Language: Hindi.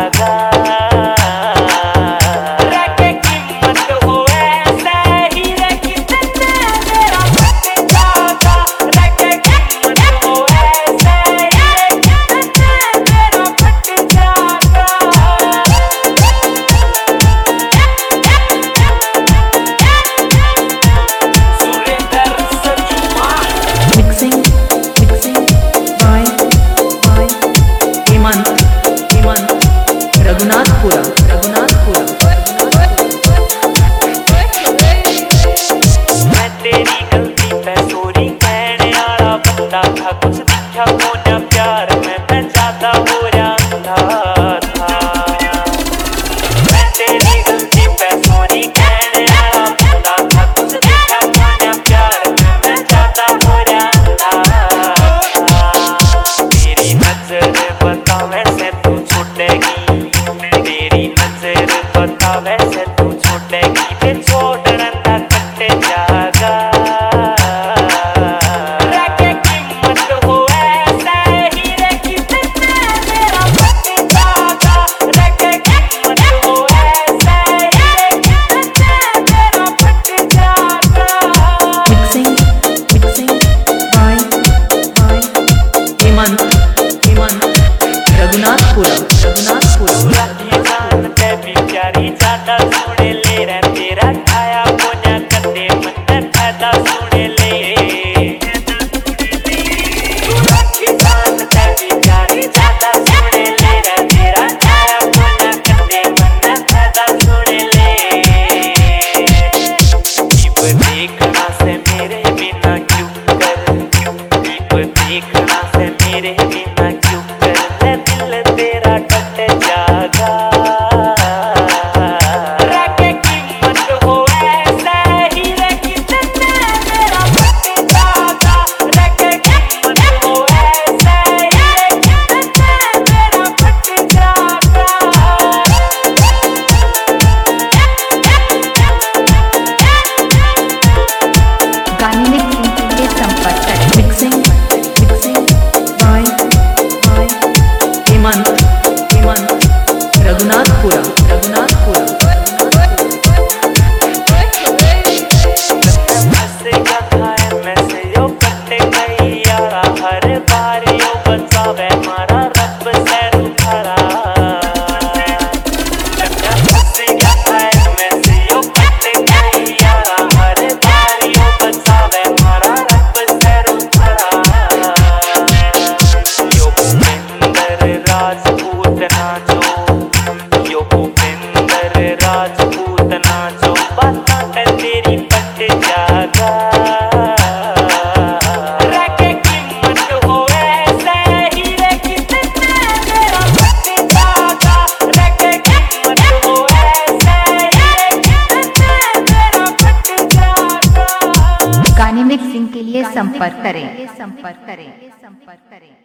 जागा। रखे कीमत हो ऐसे हीरे की जितने मेरा फट जागा। रखे कीमत हो ऐसे हीरे की जितने मेरा फट जागा। Mixing by Hemant Raghunathpura. मैं तेरी गलती पे सॉरी कहने वाला बंदा था। कुछ दिखा होना प्यार में मैं ज्यादा हो रहा था। मैं तेरी गलती पे सॉरी कहने वाला बंदा था। कुछ दिखा होना प्यार में मैं ज्यादा हो रहा था। तेरी नजर बता वैसे तू छूटेगी। तेरी नजर बता वैसे तू छूटेगी। फिर छोड़ना कट जागा। रखे कीमत हो ऐसे हीरे की जितने मेरा फट जागा। रखे कीमत हो ऐसे हीरे की जितने मेरा फट जागा। Mixing by Hemant Raghunathpura. राती जान ते भी प्यारी ज्यादा सुने ले रे। तेरा छाया कोन्या कदे मन फायदा सुने ले। राती जान ते भी प्यारी ज्यादा सुने ले रे। तेरा छाया कोन्या कदे मन फायदा सुने ले। दीप देखना से मेरे बिना क्यों कर। दीप देखना से मेरे बिना क्यों कर। ले दिल तेरा टट जागा। रखे कीमत हो ऐसे हीरे की जितने मेरा फट जागा। रखे कीमत हो ऐसे हीरे की जितने मेरा फट जागा। गाने मिक्सिंग के लिए संपर्क करें। Mixing by Hemant Raghunathpura. फंस गया था मैं से यो कट गई यारा। हर बार यो बचावे मारा रब से रुखारा। फंस गया था मैं से यो कट गई यारा। हर बार यो बचावे मारा रब से रुखारा। यो भूपेंद्र राजपूत नाचो। यो भूपेंद्र राजपूत नाचो। बातां ते तेरी पट जागा। रखे कीमत हो ऐसे हीरे की जितने मेरा फट जागा। रखे कीमत हो ऐसे हीरे की जितने मेरा फट जागा। गाने मिक्सिंग के लिए संपर्क करें।